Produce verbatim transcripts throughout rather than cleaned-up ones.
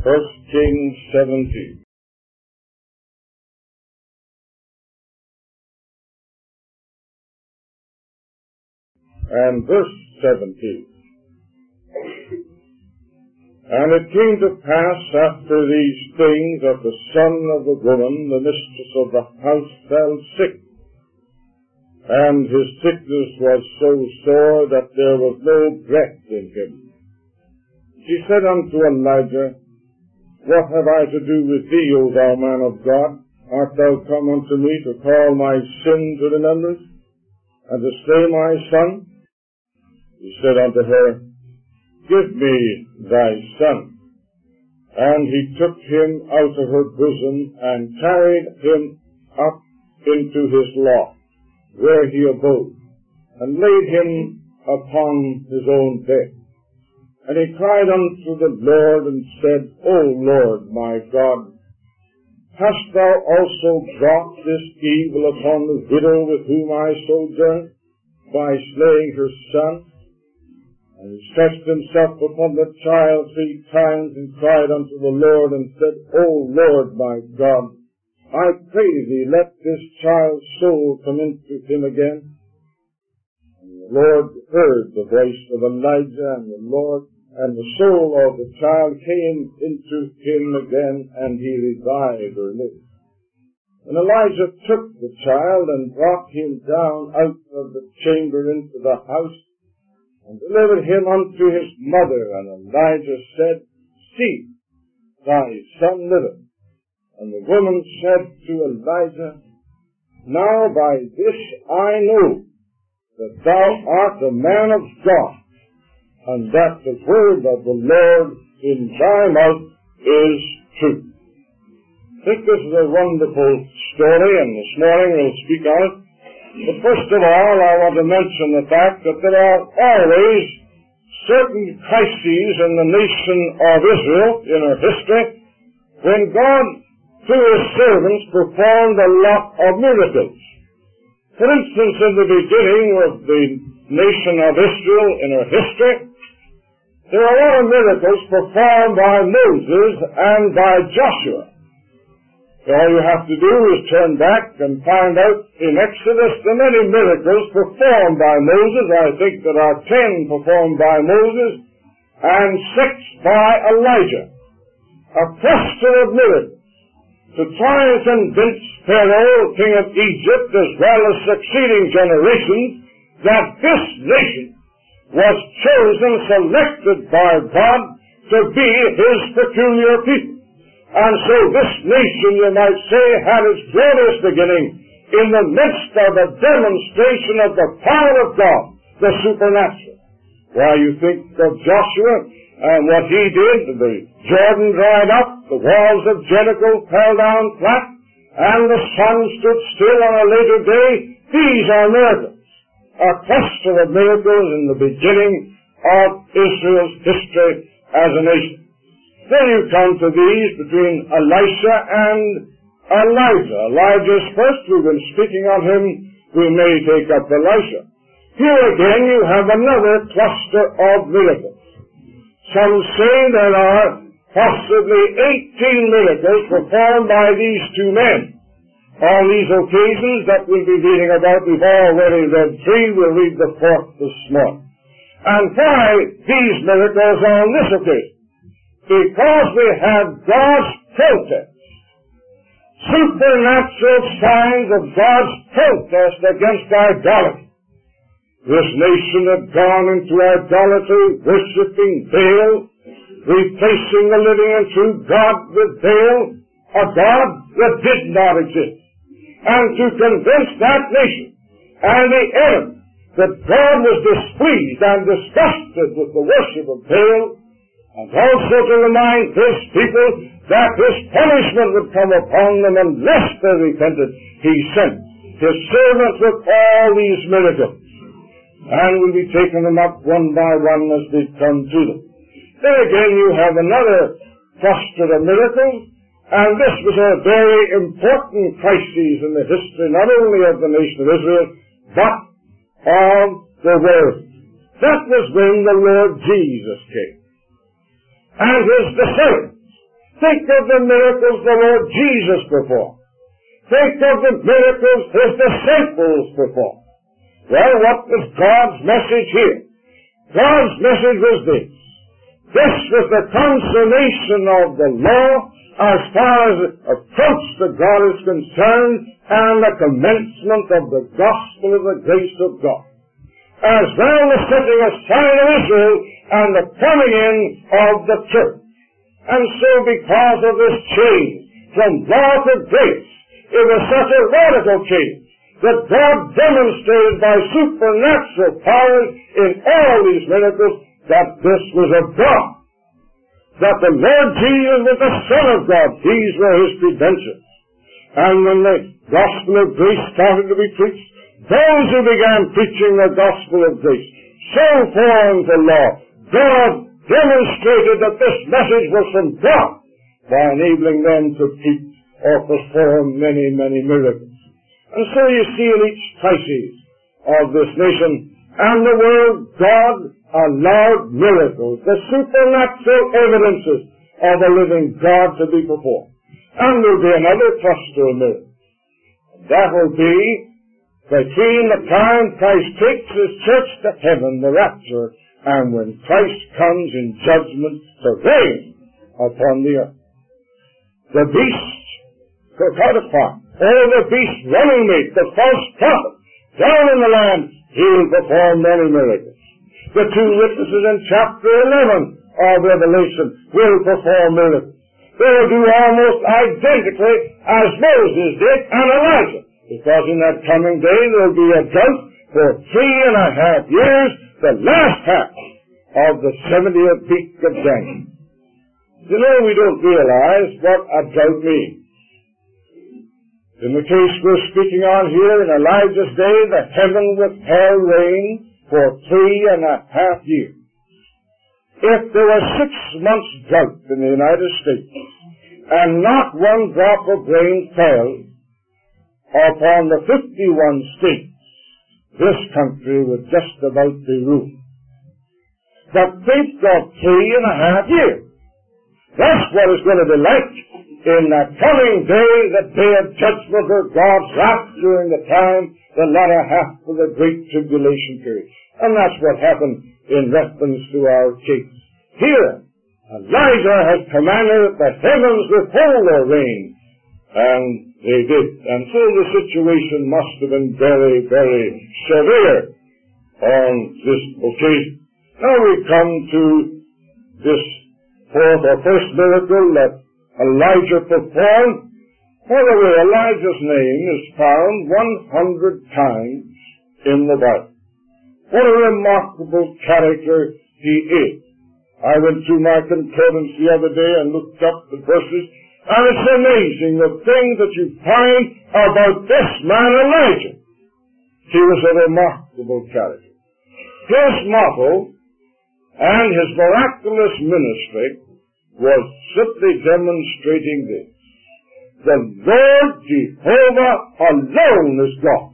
First Kings seventeen. And verse seventeen. And it came to pass after these things that the son of the woman, the mistress of the house, fell sick. And his sickness was so sore that there was no breath in him. She said unto Elijah, What have I to do with thee, O thou man of God? Art thou come unto me to call my sin to remembrance, and to slay my son? He said unto her, Give me thy son. And he took him out of her bosom, and carried him up into his loft, where he abode, and laid him upon his own bed. And he cried unto the Lord, and said, O Lord my God, hast thou also brought this evil upon the widow with whom I sojourn, by slaying her son? And he stretched himself upon the child three times, and cried unto the Lord, and said, O Lord my God, I pray thee, let this child's soul come into him again. And the Lord heard the voice of Elijah, and the Lord, and the soul of the child came into him again, and he revived or lived. And Elijah took the child, and brought him down out of the chamber into the house, and delivered him unto his mother. And Elijah said, See, thy son liveth. And the woman said to Elijah, Now by this I know that thou art a man of God, and that the word of the Lord in thy mouth is true. I think this is a wonderful story, and this morning we'll speak on it. But first of all, I want to mention the fact that there are always certain crises in the nation of Israel, in her history, when God, through his servants, performed a lot of miracles. For instance, in the beginning of the nation of Israel, in her history, there are a lot of miracles performed by Moses and by Joshua. All you have to do is turn back and find out in Exodus the many miracles performed by Moses. I think there are ten performed by Moses and six by Elijah. A cluster of miracles to try and convince Pharaoh, king of Egypt, as well as succeeding generations, that this nation was chosen, selected by God to be his peculiar people. And so this nation, you might say, had its glorious beginning in the midst of a demonstration of the power of God, the supernatural. Why, you think of Joshua and what he did, the Jordan dried up, the walls of Jericho fell down flat, and the sun stood still on a later day. These are miracles. A cluster of miracles in the beginning of Israel's history as a nation. Then you come to these between Elisha and Elijah. Elijah's first. We've been speaking of him. We may take up Elisha. Here again you have another cluster of miracles. Some say there are possibly eighteen miracles performed by these two men. On these occasions that we'll be reading about, we've already read three. We'll read the fourth this morning. And why these miracles on this occasion? Because we have God's protest, supernatural signs of God's protest against idolatry. This nation had gone into idolatry, worshipping Baal, replacing the living and true God with Baal, a God that did not exist. And to convince that nation and the enemy that God was displeased and disgusted with the worship of Baal, and also to remind his people that his punishment would come upon them unless they repented, he sent his servant with all these miracles. And we'll be taking them up one by one as we come to them. Then again you have another cluster of miracles, and this was a very important crisis in the history not only of the nation of Israel, but of the world. That was when the Lord Jesus came. And his disciples Think of the miracles the Lord Jesus performed. Think of the miracles His disciples performed. Well, what was God's message here? God's message was this. This was the consummation of the law as far as approach to God is concerned, and the commencement of the gospel of the grace of God, as well the setting aside of Israel and the coming in of the church. And so because of this change from law to grace, it was such a radical change that God demonstrated by supernatural powers in all these miracles that this was of God. That the Lord Jesus was the Son of God. These were His credentials. And when the gospel of grace started to be preached, those who began preaching the gospel of grace, so formed the law. God demonstrated that this message was from God by enabling them to preach or perform many, many miracles. And so you see in each crisis of this nation and the world, God allowed miracles, the supernatural evidences of a living God to be performed. And there will be another pastoral miracle. That will be between the time Christ takes His church to heaven, the rapture, and when Christ comes in judgment to reign upon the earth. The beast personified, all the beast running mate, the false prophet, down in the land, he will perform many miracles. The two witnesses in chapter eleven of Revelation will perform miracles. They will do almost identically as Moses did and Elijah, because in that coming day there will be a drought for three and a half years, the last half of the seventieth week of Daniel. You know, we don't realize what a drought means. In the case we're speaking on here, in Elijah's day, the heaven withheld rain for three and a half years. If there was six months drought in the United States, and not one drop of rain fell upon the fifty-one states, this country would just about be ruined. But think of three and a half years. That's what it's going to be like in that coming day, the day of judgment or God's wrath during the time, the latter half of the great tribulation period. And that's what happened in reference to our case. Here, Elijah has commanded that the heavens withhold their rain, and they did. And so the situation must have been very, very severe on this occasion. Now we come to this fourth or first miracle that Elijah performed. By the way, Elijah's name is found one hundred times in the Bible. What a remarkable character he is. I went through my concordance the other day and looked up the verses, and it's amazing the things that you find about this man Elijah. He was a remarkable character. His motto and his miraculous ministry was simply demonstrating this. The Lord Jehovah alone is God.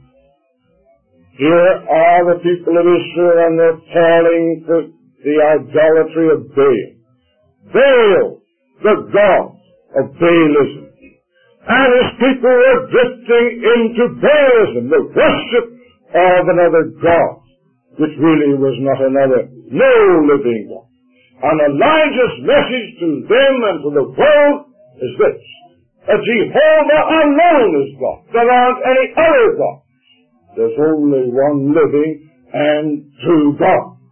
Here are the people of Israel, and they're falling for the idolatry of Baal. Baal, the god of Baalism. And his people were drifting into Baalism, the worship of another god, which really was not another, no living God. And Elijah's message to them and to the world is this: that Jehovah alone is God. There aren't any other God. There's only one living and true God.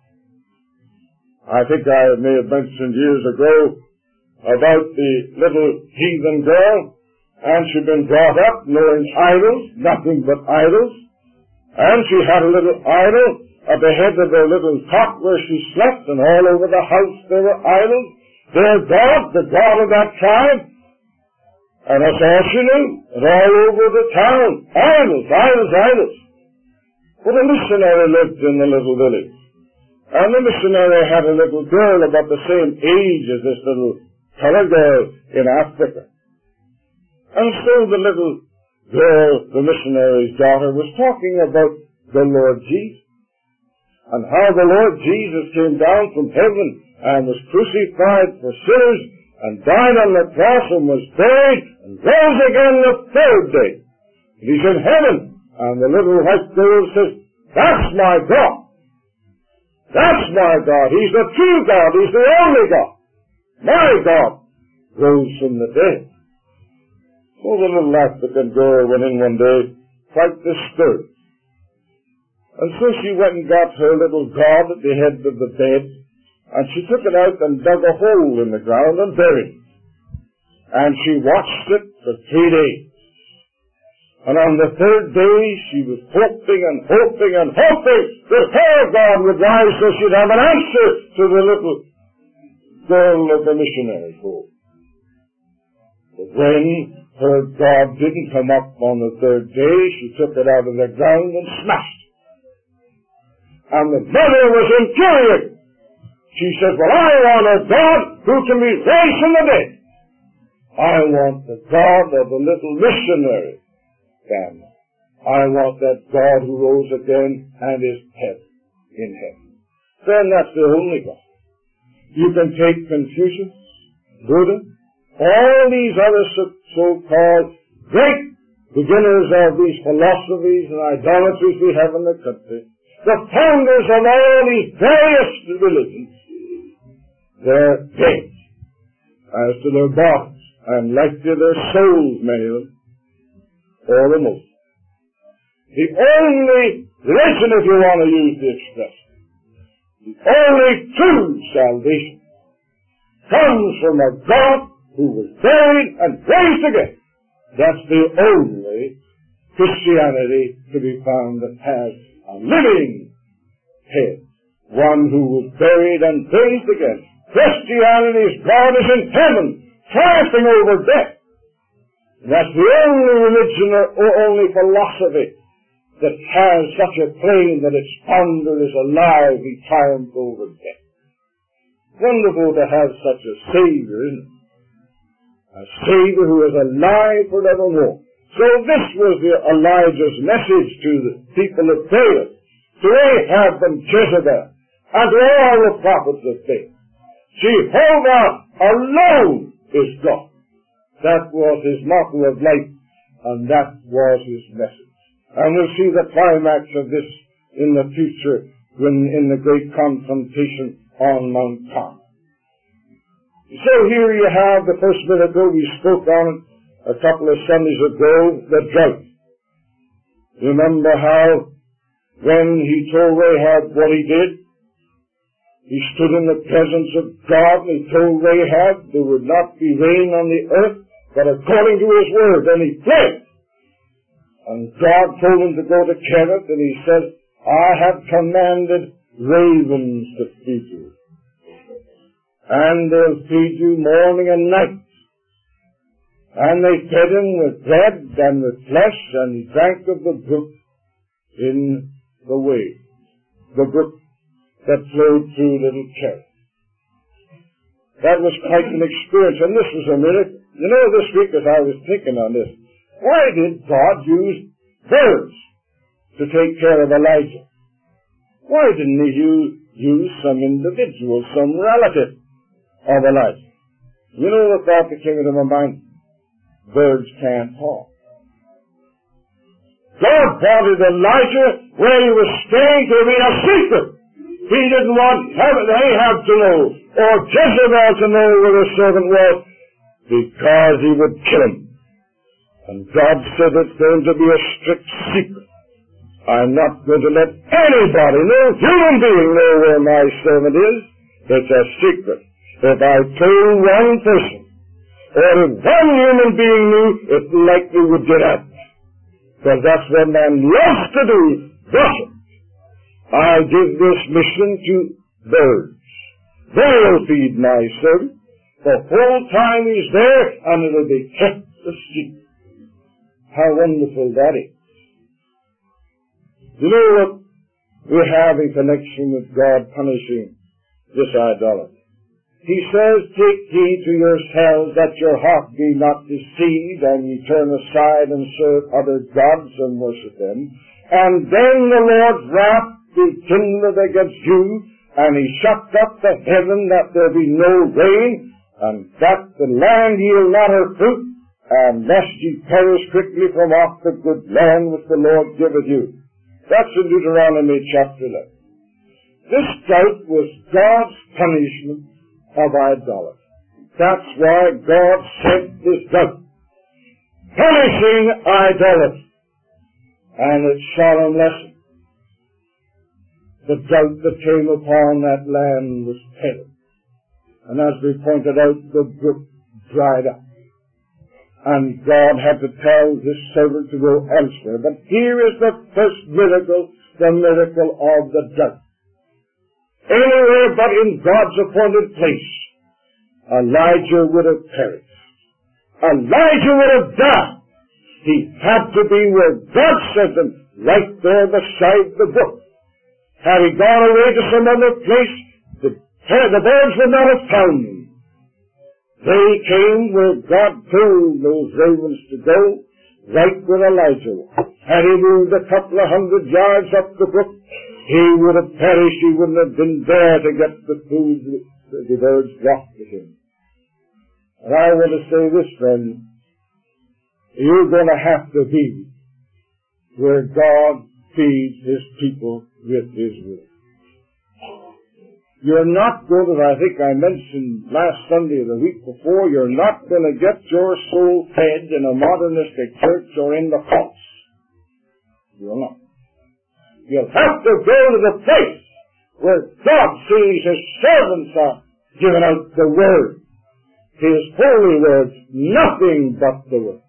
I think I may have mentioned years ago about the little heathen girl, and she'd been brought up knowing idols, nothing but idols, and she had a little idol at the head of her little cot where she slept, and all over the house there were idols. Their God, the God of that tribe, and that's all she knew, and all over the town, idols, idols, idols. But a missionary lived in the little village, and the missionary had a little girl about the same age as this little colored girl in Africa. And so the little girl, the missionary's daughter, was talking about the Lord Jesus, and how the Lord Jesus came down from heaven and was crucified for sinners, and died on the cross and was buried and rose again the third day. And he's in heaven. And the little white girl says, that's my God. That's my God. He's the true God. He's the only God. My God rose from the dead. So the little African girl went in one day, quite disturbed. And so she went and got her little God at the head of the bed, and she took it out and dug a hole in the ground and buried it. And she watched it for three days. And on the third day, she was hoping and hoping and hoping that her God would rise so she'd have an answer to the little girl of the missionary home. But when her God didn't come up on the third day, she took it out of the ground and smashed it. And the mother was infuriated. She said, well, I want a God who can be raised from the dead. I want the God of the little missionary family. I want that God who rose again and is heaven, in heaven. Then that's the only God. You can take Confucius, Buddha, all these other so-called great beginners of these philosophies and idolatries we have in the country, the founders of all these various religions, they're dead as to their bodies, and like to their souls, many of them, or the most. The only religion, if you want to use the expression, the only true salvation comes from a God who was buried and raised again. That's the only Christianity to be found that has a living head, one who was buried and raised again. Christianity's God is in heaven, triumphing over death. And that's the only religion or only philosophy that has such a claim that its founder is alive, he triumphed over death. Wonderful to have such a Savior, isn't it? A Savior who is alive forevermore. So this was the Elijah's message to the people of Baal, to Ahab and Jezebel, and to all the prophets of Baal. Jehovah alone is God. That was his motto of life, and that was his message. And we'll see the climax of this in the future, when in the great confrontation on Mount Carmel. So here you have the first miracle. We spoke on it a couple of Sundays ago, the drought. Remember how when he told Rahab what he did, he stood in the presence of God and he told Rahab there would not be rain on the earth, but according to his word, and he fled. And God told him to go to Kerith, and he said, I have commanded ravens to feed you. And they'll feed you morning and night. And they fed him with bread and with flesh, and he drank of the brook in the way, the brook that flowed through little Kerith. That was quite an experience, and this was a miracle. You know, this week as I was thinking on this, why did God use birds to take care of Elijah? Why didn't he use, use some individual, some relative of Elijah? You know the thought that came into my mind? Birds can't talk. God wanted Elijah where he was staying to be a secret. He didn't want Ahab to know, or Jezebel to know where the servant was, because he would kill him. And God said it's going to be a strict secret. I'm not going to let anybody, no human being, know where my servant is. It's a secret. If I told one person, or if one human being knew, it likely would get out. Because that's what man loves to do, gossip. I give this mission to birds. They'll feed my servant the whole time he's there, and it'll be kept a secret. How wonderful that is. You know what we have in connection with God punishing this idolatry? He says, take heed to yourselves that your heart be not deceived, and ye turn aside and serve other gods and worship them. And then the Lord's wrath be kindled against you, and he shut up the heaven that there be no rain, and that the land yield not her fruit, and lest ye perish quickly from off the good land which the Lord giveth you. That's in Deuteronomy chapter eleven. This drought was God's punishment of idolatry. That's why God sent this drought, punishing idolatry. And its solemn lesson, the drought that came upon that land was terrible. And as we pointed out, the brook dried up. And God had to tell his servant to go elsewhere. But here is the first miracle, the miracle of the drought. Anywhere but in God's appointed place, Elijah would have perished. Elijah would have died. He had to be where God sent him, right there beside the brook. Had he gone away to some other place, the, the birds would not have found him. They came where God told those ravens to go, right where Elijah was. Had he moved a couple of hundred yards up the brook, he would have perished. He wouldn't have been there to get the food that the birds brought to him. And I want to say this, friend. You're going to have to be where God feeds his people with his word. You're not going to, I think I mentioned last Sunday or the week before, you're not going to get your soul fed in a modernistic church or in the courts. You're not. You'll have to go to the place where God sees his servants are giving out the word. His holy words, nothing but the word.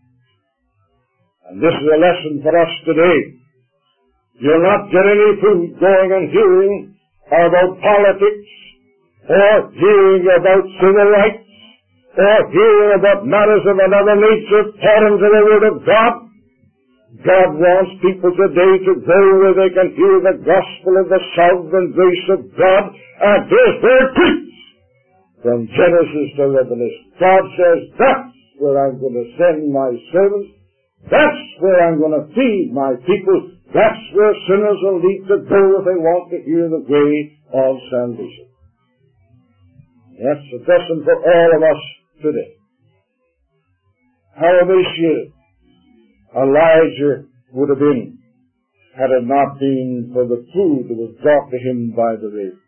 And this is a lesson for us today. You'll not get any food going and hearing about politics, or hearing about civil rights, or hearing about matters of another nature according to the word of God. God wants people today to go where they can hear the gospel of the sovereign grace of God and his word preached. From Genesis to Revelation, God says, that's where I'm going to send my servants. That's where I'm going to feed my people. That's where sinners will need to go if they want to hear the way of salvation. That's a lesson for all of us today. How emaciated Elijah would have been had it not been for the food that was brought to him by the raven.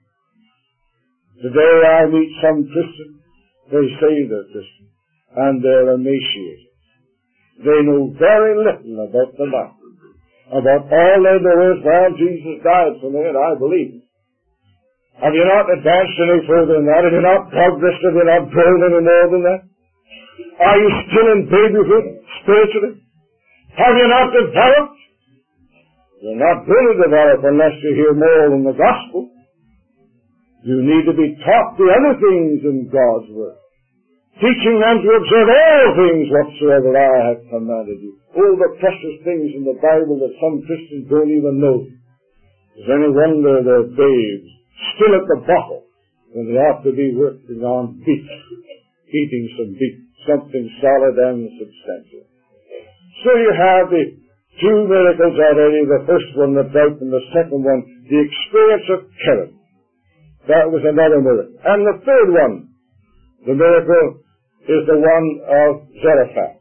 Today I meet some Christians, they say they're Christians, and they're emaciated. They know very little about the Bible. About all they know is, well, Jesus died for me, and I believe it. Have you not advanced any further than that? Have you not progressed? Have you not grown any more than that? Are you still in babyhood, spiritually? Have you not developed? You're not going to develop unless you hear more than the gospel. You need to be taught the other things in God's word, teaching them to observe all things whatsoever I have commanded you. All the precious things in the Bible that some Christians don't even know. Is any wonder they're babes, still at the bottle, when they ought to be working on beef, eating some beef, something solid and substantial. So you have the two miracles already, the first one, the drought, and the second one, the experience of Cherith. That was another miracle. And the third one, the miracle, is the one of Zarephath.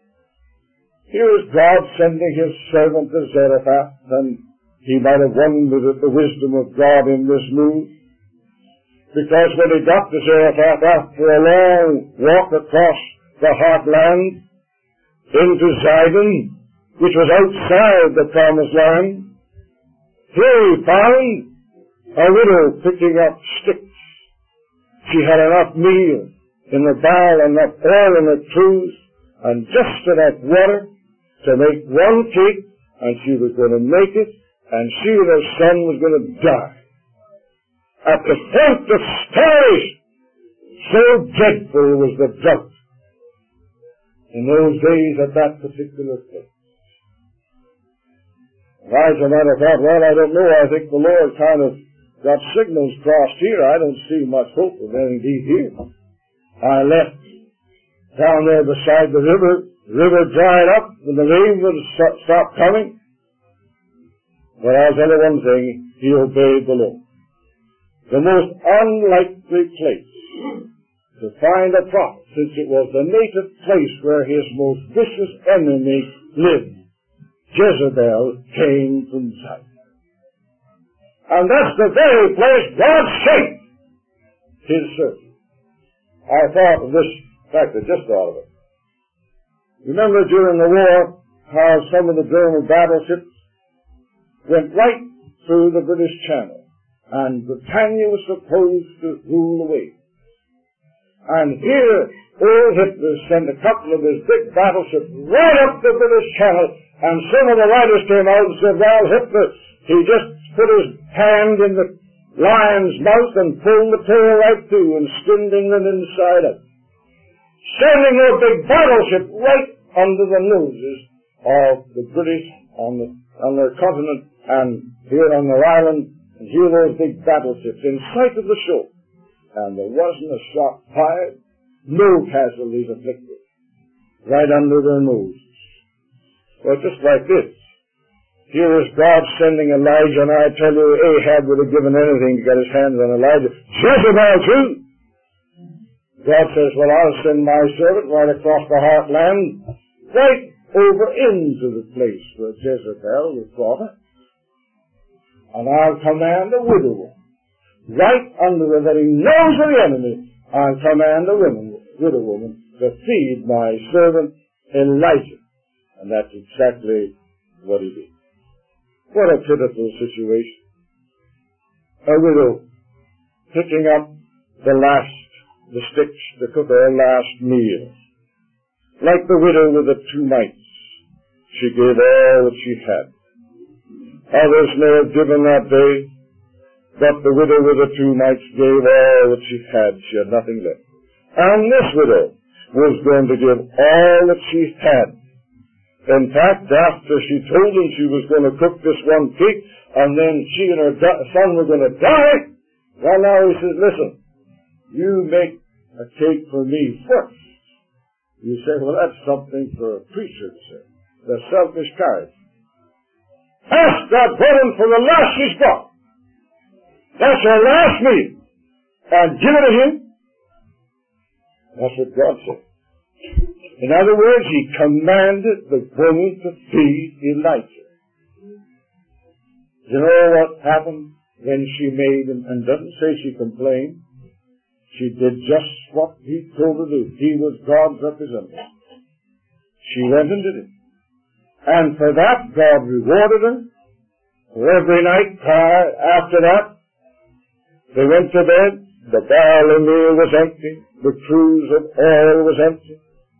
Here is God sending his servant to Zarephath, and he might have wondered at the wisdom of God in this move. Because when he got to Zarephath, after a long walk across the heartland into Zidon, which was outside the promised land, here he found a widow picking up sticks. She had enough meal in the barrel, enough oil in the cruse, and just enough water to make one cake, and she was going to make it, and she and her son was going to die. At the point of starvation, so dreadful was the drought in those days at that particular place. Elijah might have thought, well, I don't know, I think the Lord kind of got signals crossed here. I don't see much hope of anything here. I left down there beside the river. The river dried up, and the rain would stop coming. But I'll tell you one thing, he obeyed the Lord. The most unlikely place to to find a prophet, since it was the native place where his most vicious enemy lived. Jezebel came from Zion. And that's the very place God sent his servant. I thought of this, in fact, I just thought of it. Remember during the war how some of the German battleships went right through the British Channel, and Britannia was supposed to rule the waves. And here, old Hitler sent a couple of his big battleships right up the British Channel, and some of the writers came out and said, well, Hitler, he just put his hand in the lion's mouth and pulled the tail right through and skinned England inside out. Sending their big battleship right under the noses of the British on, the, on their continent and here on their island, and here those big battleships in sight of the shore. And there wasn't a shot fired, no casualties afflicted, right under their noses. Well, just like this. Here is God sending Elijah, and I tell you, Ahab would have given anything to get his hands on Elijah. Jezebel too! God says, well, I'll send my servant right across the heartland, right over into the place where Jezebel was brought up. And I'll command a widow woman, right under the very nose of the enemy, I'll command a woman, widow woman to feed my servant Elijah. And that's exactly what he did. What a pitiful situation. A widow picking up the last, the sticks to cook her last meal. Like the widow with the two mites, she gave all that she had. Others may have given that day, but the widow with the two mites gave all that she had. She had nothing left. And this widow was going to give all that she had. In fact, after she told him she was going to cook this one cake, and then she and her son were going to die, well, now he says, listen, you make a cake for me first. You say, well, that's something for a preacher to say. The selfish kind. Ask that woman for the last she's got. That's her last meal. And give it to him. That's what God said. In other words, he commanded the woman to feed Elijah. You know what happened when she made, and, and doesn't say she complained. She did just what he told her to do. He was God's representative. She went and did it. And for that, God rewarded her. For every night after that, they went to bed. The barley meal was empty. The cruse of oil was empty.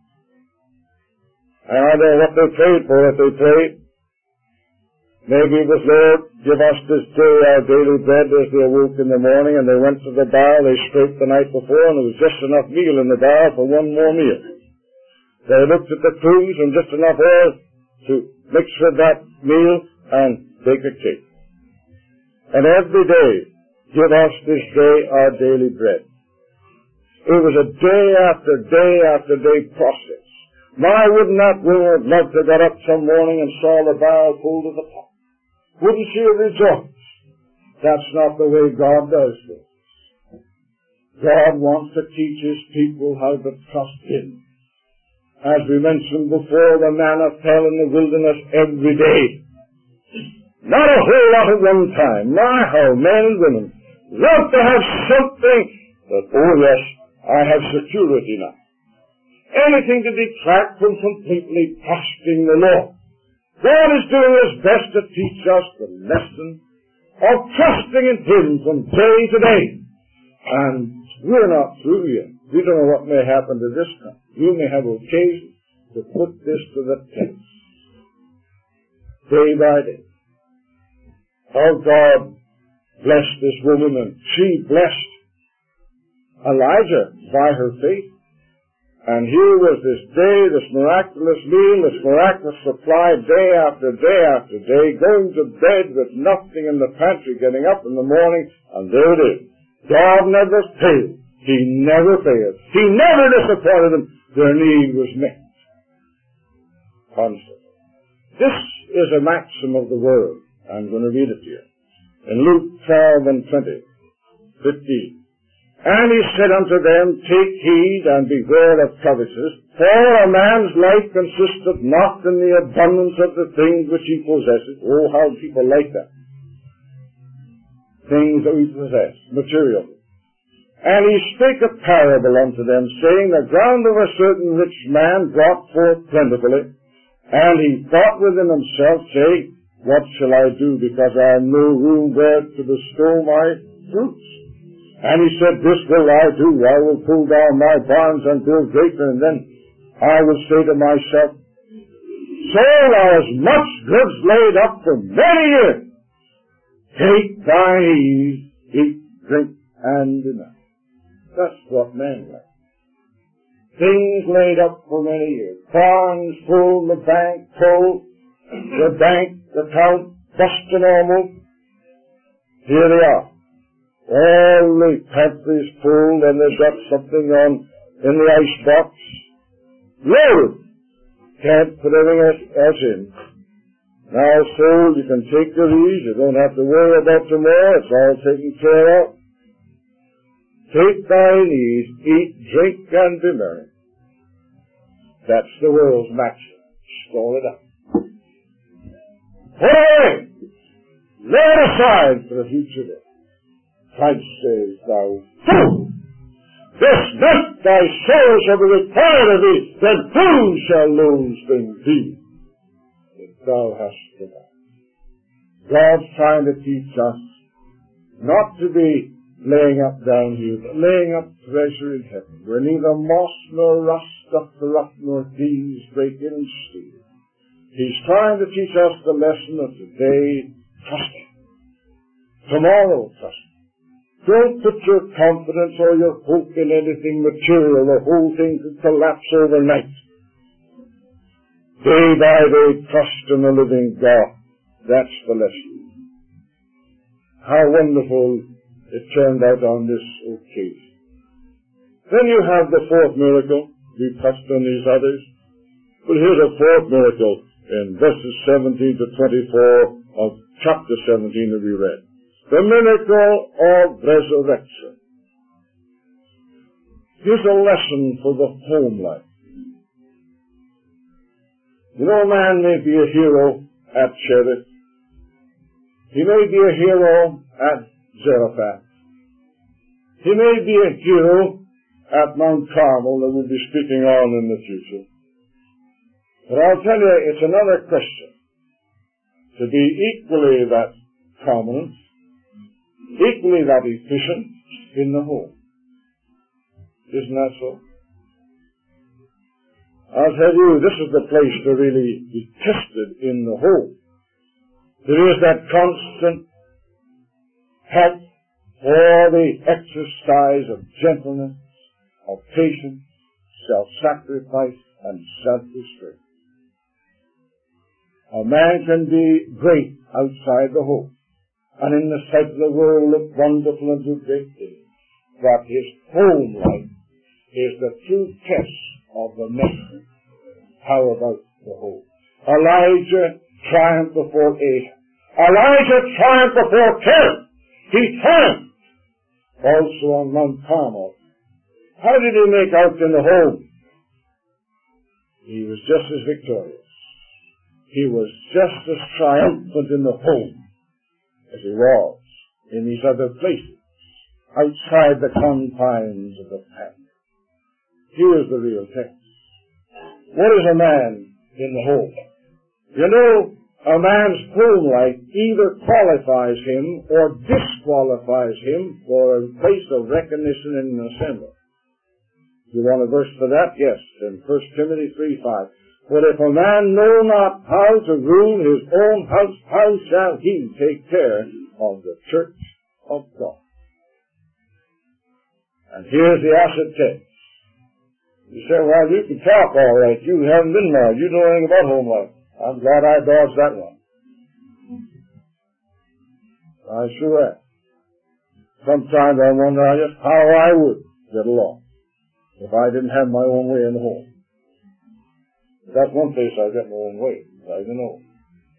And I don't know what they prayed for, if they prayed. Maybe it was, Lord, give us this day our daily bread, as they awoke in the morning, and they went to the barrel they scraped the night before, and there was just enough meal in the barrel for one more meal. They looked at the cruse and just enough oil to mix with that meal and bake a cake. And every day, give us this day our daily bread. It was a day after day after day process. My, wouldn't that woman have loved to get up some morning and saw the barrel full to the top? Wouldn't she have rejoiced? That's not the way God does this. God wants to teach his people how to trust him. As we mentioned before, the manna fell in the wilderness every day. Not a whole lot at one time. My, how men and women love to have something that, oh yes, I have security now. Anything to detract from completely trusting the Lord. God is doing his best to teach us the lesson of trusting in him from day to day. And we're not through yet. We don't know what may happen to this time. You may have occasion to put this to the test. Day by day. How God blessed this woman, and she blessed Elijah by her faith. And here was this day, this miraculous meal, this miraculous supply, day after day after day, going to bed with nothing in the pantry, getting up in the morning, and there it is. God never failed. He never failed. He never disappointed them. Their need was met. Constantly. This is a maxim of the world. I'm going to read it to you. In Luke twelve and twenty, fifteen. And he said unto them, Take heed and beware of covetousness, for a man's life consisteth not in the abundance of the things which he possesseth. Oh, how people like that. Things that we possess, material. And he spake a parable unto them, saying, The ground of a certain rich man brought forth plentifully, and he thought within himself, saying, What shall I do, because I have no room where to bestow my fruits? And he said, This will I do. I will pull down my barns and build greater, and then I will say to myself, Soul, thou hast much goods laid up for many years. Take thine ease, eat, drink, and be merry. That's what men like. Things laid up for many years. Barns full, the bank full, the bank, the account busting almost. Here they are. All the pantries full, and they've got something on in the icebox. Loaded. Can't put everything else in. Now, soul, you can take your ease. You don't have to worry about tomorrow. It's all taken care of. Take thine ease, eat, drink, and be merry. That's the world's maxim. Store it up. Put away! Lay it aside for the future day. Christ says, Thou fool! This night thy soul shall be required of thee, then who shall those things be that thou hast forgotten? God's trying to teach us not to be laying up down here, but laying up treasure in heaven, where neither moss nor rust doth corrupt, nor thieves break in and steal. He's trying to teach us the lesson of today, trust Him. Tomorrow, trust Him. Don't put your confidence or your hope in anything material. The whole thing could collapse overnight. Day by day, trust in the living God. That's the lesson. How wonderful it turned out on this occasion. Then you have the fourth miracle. We touched on these others. But here's a fourth miracle in verses seventeen to twenty-four of chapter seventeen that we read. The miracle of resurrection. Here's a lesson for the home life. You know, a man may be a hero at Cherith. He may be a hero at Zarephath. He may be a hero at Mount Carmel that we'll be speaking on in the future. But I'll tell you, it's another question to be equally that prominent, equally that efficient in the home. Isn't that so? I'll tell you, this is the place to really be tested in the home. There is that constant help for the exercise of gentleness, of patience, self-sacrifice, and self-restraint. A man can be great outside the home, and in the sight of the world look wonderful and do great things. But his home life is the true test of the man. How about the home? Elijah triumphed before Ahab. Elijah triumphed before Caleb. He triumphed also on Mount Carmel. How did he make out in the home? He was just as victorious. He was just as triumphant in the home as he was in these other places, outside the confines of the family. Here's the real test. What is a man in the home? You know, a man's home life either qualifies him or disqualifies him for a place of recognition in an assembly. You want a verse for that? Yes, in First Timothy three five. But if a man know not how to rule his own house, how shall he take care of the church of God? And here's the acid test. You say, well, you can talk all right. You haven't been married. You know anything about home life. I'm glad I dodged that one. I sure am. Sometimes I wonder just how I would get along if I didn't have my own way in the home. That's one place I get my own way. I don't know.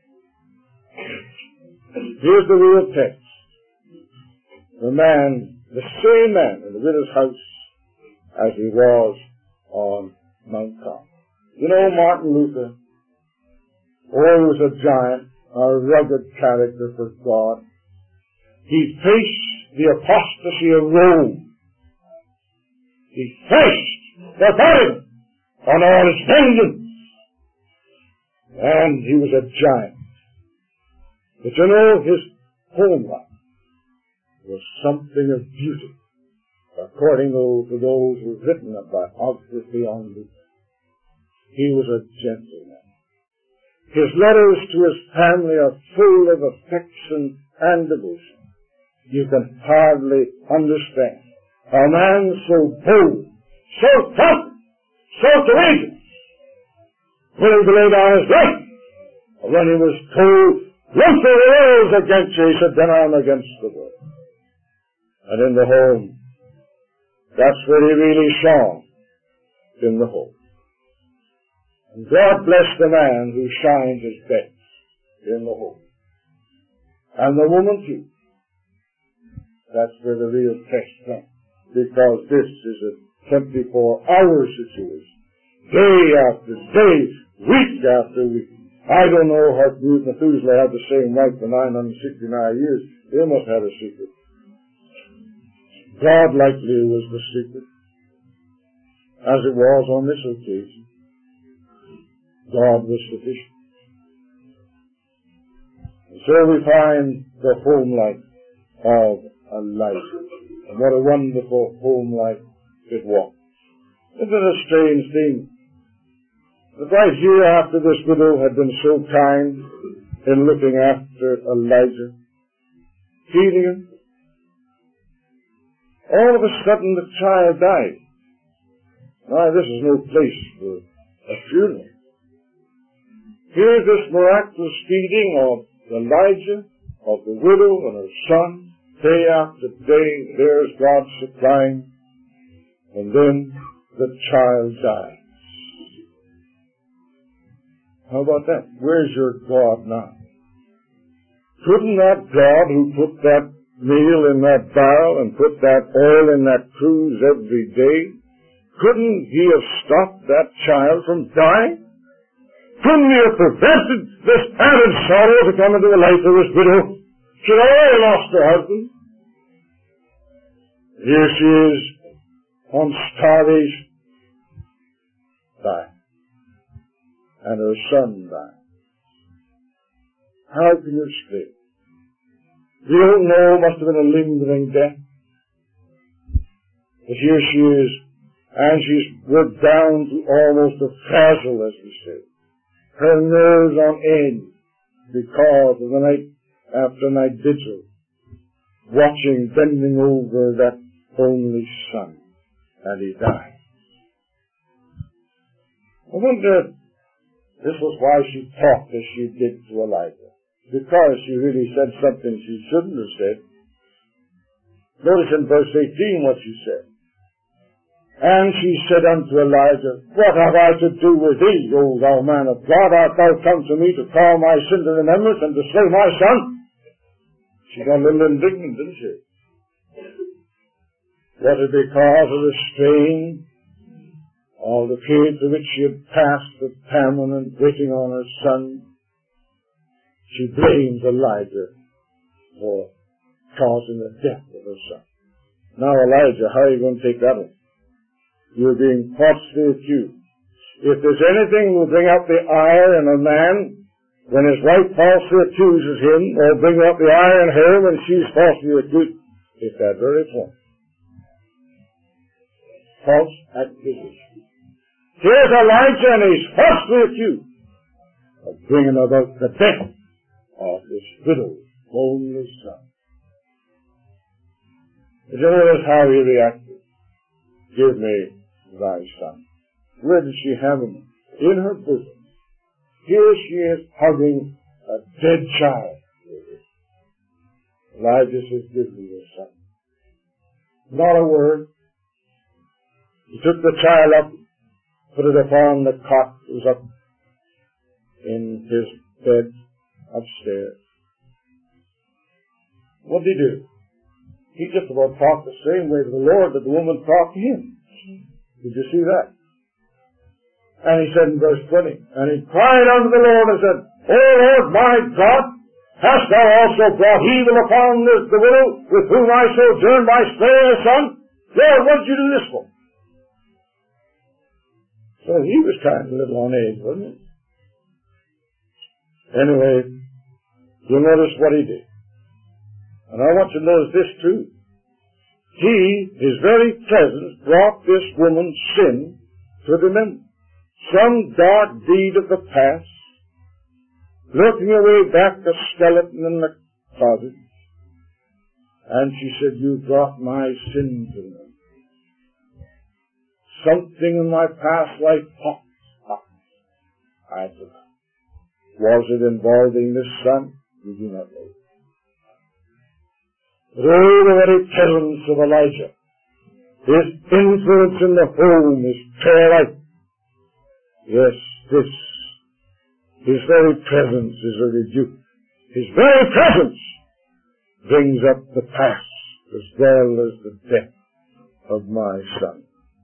Here's the real text. The man the same man in the widow's house as he was on Mount Carmel. You know Martin Luther? Oh, he was a giant, a rugged character for God. He faced the apostasy of Rome. He faced the burden on all his vengeance. And he was a giant. But you know, his home life was something of beauty, according to those who have written about biography on Luther. He was a gentleman. His letters to his family are full of affection and devotion. You can hardly understand a man so bold, so tough, so courageous, willing to lay down his life. When he was told, Luther rose against you, he said, then I'm against the world. And in the home, that's where he really shone, in the home. And God bless the man who shines his best in the home. And the woman too. That's where the real test comes. Because this is a twenty-four hour situation. Day after day, week after week. I don't know how Methuselah had the same wife for nine hundred sixty-nine years. They must have a secret. God likely was the secret, as it was on this occasion. God was sufficient. And so we find the home life of Elijah. And what a wonderful home life it was. Isn't it a strange thing? That right here after this widow had been so kind in looking after Elijah, feeding him, all of a sudden the child died. Now this is no place for a funeral. Here's this miraculous feeding of Elijah, of the widow and her son, day after day. There's God supplying, and then the child dies. How about that? Where's your God now? Couldn't that God who put that meal in that barrel and put that oil in that cruse every day, couldn't he have stopped that child from dying? Couldn't he have prevented this added sorrow to come into the life of this widow? She had already lost her husband. Here she is on starvation, dying. And her son died. How can you explain? You don't know, it must have been a lingering death. But here she is, and she's worked down to almost a frazzle, as we say. Her nerves on end because of the night after night vigil, watching, bending over that only son, and he died. I wonder, this was why she talked as she did to Elijah. Because she really said something she shouldn't have said. Notice in verse eighteen what she said. And she said unto Elijah, what have I to do with thee, O thou man of God? Art thou come to me to call my sin to remembrance and to slay my son? She got a little indignant, didn't she? Was it because of the strain, all the period through which she had passed with famine and waiting on her son? She blames Elijah for causing the death of her son. Now, Elijah, how are you going to take that one? You're being falsely accused. If there's anything that will bring out the ire in a man when his wife falsely accuses him, or bring out the ire in her when she's falsely accused, it's that very point. False accusation. Here's Elijah, and he's falsely accused of bringing about the death of this widow's only son. Did you notice how he reacted? Give me thy son. Where did she have him? In her bosom. Here she is hugging a dead child. Elijah says, give me your son. Not a word. He took the child up, put it upon the cot that was up in his bed upstairs. What did he do? he just about talked the same way to the Lord that the woman talked to him. Did you see that? And he said in verse twenty, and he cried unto the Lord and said, O Lord my God, hast thou also brought evil upon this, the widow with whom I sojourned by slaying her son? Lord, what did you do this for? So he was kind of a little on edge, wasn't he? Anyway, you'll notice what he did. And I want you to notice this too. He, his very presence, brought this woman's sin to remembrance. Some dark deed of the past, looking away back the skeleton in the closet, and she said, you brought my sin to me. Something in my past life popped. I forgot. Was it involving this son? We do not know. But oh, the very presence of Elijah, his influence in the home, his prayer life. Yes, this, his very presence is a rebuke. His very presence brings up the past as well as the death of my son.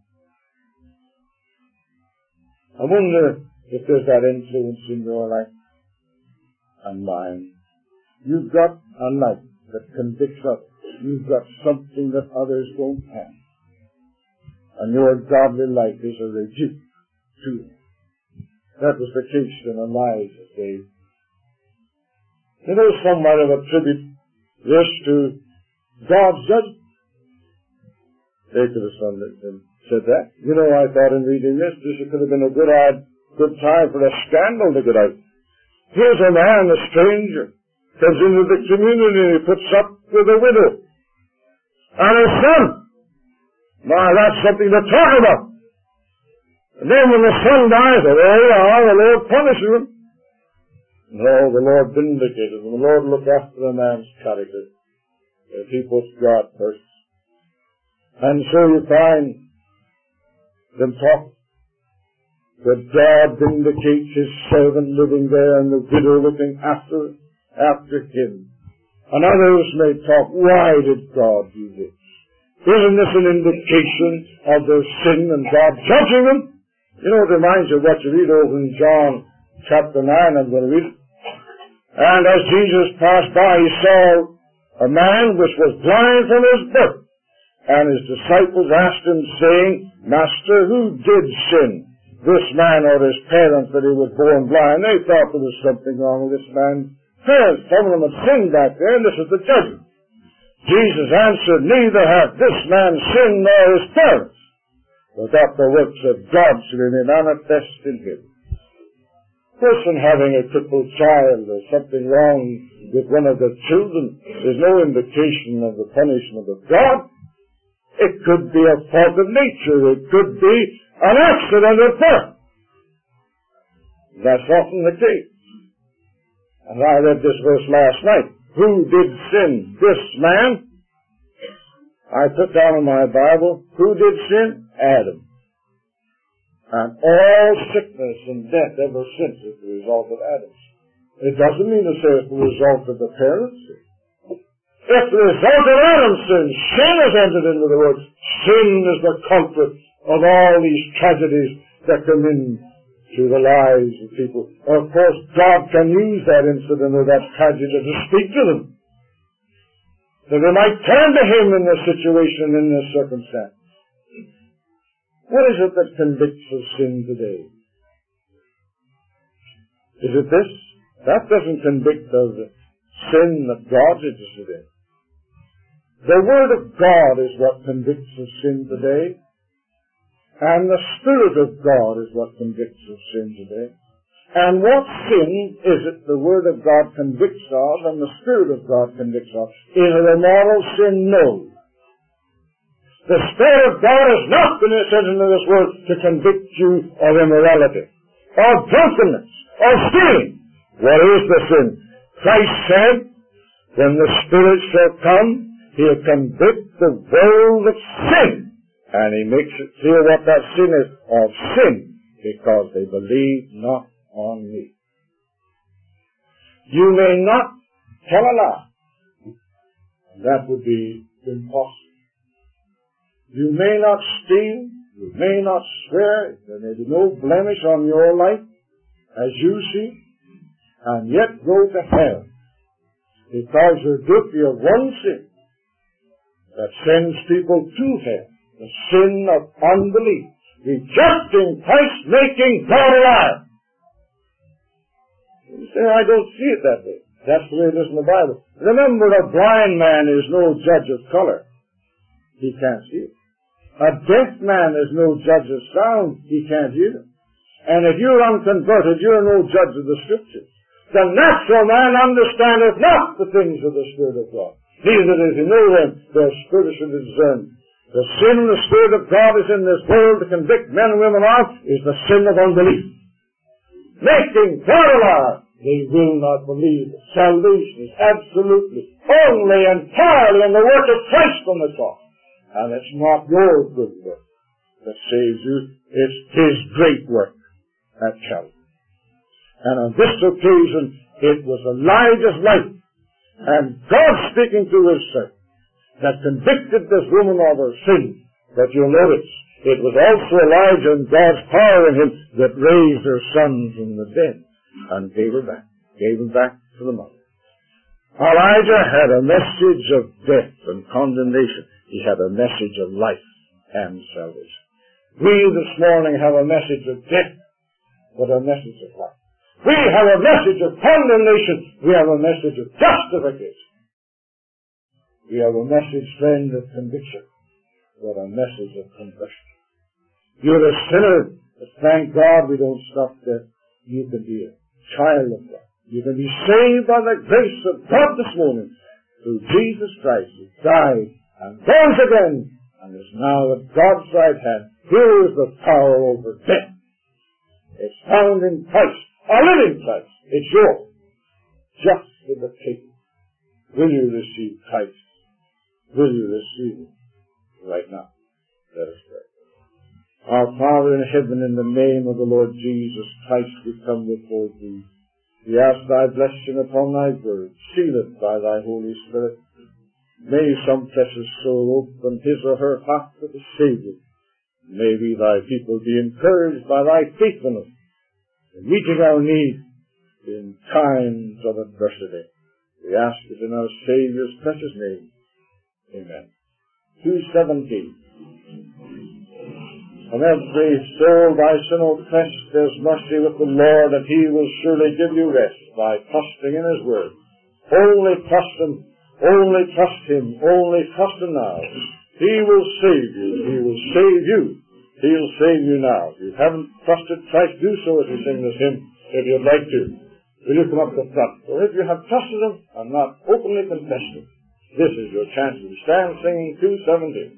I wonder if there's that influence in your life and mine. You've got a light that convicts others. You've got something that others won't have. And your godly life is a rebuke to them. That was the case in Elijah's day. You know, some might have attributed this to God's judgment. They could have said that. You know, I thought in reading this, this could have been a good, good time for a scandal to get out. Here's a man, a stranger, comes into the community and he puts up with a widow and his son. Now, that's something to talk about. And then when the son dies, oh yeah, the Lord punishes him. No, the Lord vindicated him. The Lord looked after a man's character if he puts God first. And so you find them talk that God vindicates his servant living there and the widow looking after after him. And others may talk, why did God do this? Isn't this an indication of their sin and God judging them? You know, it reminds you of what you read over in John chapter nine, I'm going to read it. And as Jesus passed by, he saw a man which was blind from his birth. And his disciples asked him, saying, Master, who did sin, this man or his parents, that he was born blind? They thought there was something wrong with this man's parents. Some of them had sinned back there, and this is the judgment. Jesus answered, Neither hath this man sinned nor his parents, but that the works of God should be manifest in him. Person having a crippled child or something wrong with one of the children is no indication of the punishment of God. It could be a fault of nature. It could be an accident of birth. That's often the case. And I read this verse last night. Who did sin? This man. I put down in my Bible, who did sin? Adam. And all sickness and death ever since is the result of Adam. It doesn't mean to say it's the result of the parents' sin. It's the result of Adam's sin. Sin has entered into the world. Sin is the culprit of all these tragedies that come in to the lives of people. Of course, God can use that incident or that tragedy to speak to them. That they might turn to Him in this situation, in this circumstance. What is it that convicts of sin today? Is it this? That doesn't convict of the sin that God's interested in. The Word of God is what convicts of sin today. And the Spirit of God is what convicts of sin today. And what sin is it the Word of God convicts of and the Spirit of God convicts of? Is it a moral sin? No. The Spirit of God has not been sent into this world to convict you of immorality, of drunkenness, of stealing. What is the sin? Christ said, when the Spirit shall come, He'll convict the world of sin. And He makes it clear what that sin is, of sin, because they believe not on Me. You may not tell a lie. That would be impossible. You may not steal, you may not swear, there may be no blemish on your life, as you see, and yet go to hell, because you're guilty of one sin that sends people to hell, the sin of unbelief, rejecting Christ, making God a liar. You say, I don't see it that way. That's the way it is in the Bible. Remember, a blind man is no judge of color. He can't see it. A deaf man is no judge of sound. He can't hear it. And if you're unconverted, you're no judge of the Scriptures. The natural man understandeth not the things of the Spirit of God. Neither does he know them. They're spiritually discerned. The sin the Spirit of God is in this world to convict men and women of is the sin of unbelief. Making God a liar. They will not believe. Salvation is absolutely, only, entirely in the work of Christ on the cross. And it's not your good work that saves you. It's His great work at Calvary. And on this occasion, it was Elijah's life, and God speaking to His servant, that convicted this woman of her sin. But you'll notice, it was also Elijah and God's power in him that raised her son from the dead and gave her back, gave her back to the mother. Elijah had a message of death and condemnation. He had a message of life and salvation. We this morning have a message of death, but a message of life. We have a message of condemnation. We have a message of justification. We have a message, friend, of conviction, but a message of conversion. You're a sinner, but thank God we don't stop there. You can be a child of God. You can be saved by the grace of God this morning through Jesus Christ, who died and rose again and is now at God's right hand. Here is the power over death. It's found in Christ, a living Christ. It's yours. Just for the taking. Will you receive Christ? Will you receive Him right now? Let us pray. Our Father in heaven, in the name of the Lord Jesus Christ, we come before Thee. We ask Thy blessing upon Thy word. Seal it by Thy Holy Spirit. May some precious soul open his or her heart to the Savior. May we, Thy people, be encouraged by Thy faithfulness in meeting our need in times of adversity. We ask it in our Savior's precious name. Amen. two seventeen. On every soul thy sin oppressed, there's mercy with the Lord, and He will surely give you rest by trusting in His word. Only trust Him, only trust Him, only trust Him now. He will save you, He will save you. He'll save you now. If you haven't trusted Christ, do so as we sing this hymn, if you'd like to. Will you come up to the front? Or if you have trusted Him and not openly confessed Him, this is your chance to stand singing two seventeen.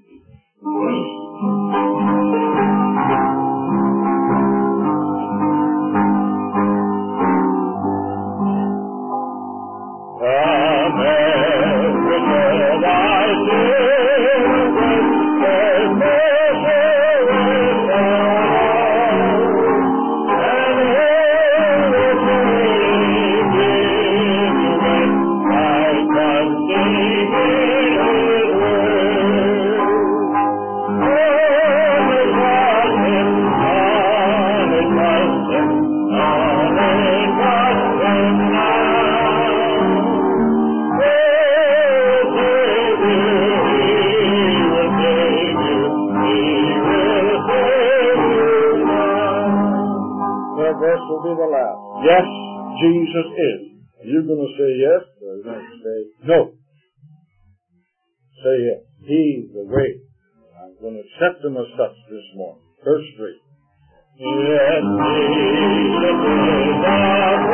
Yes, Jesus is. Are you going to say yes, or are you going to say no? Say yes. He's the way. I'm going to accept Him as such this morning. Verse three. Yes, Jesus is the way.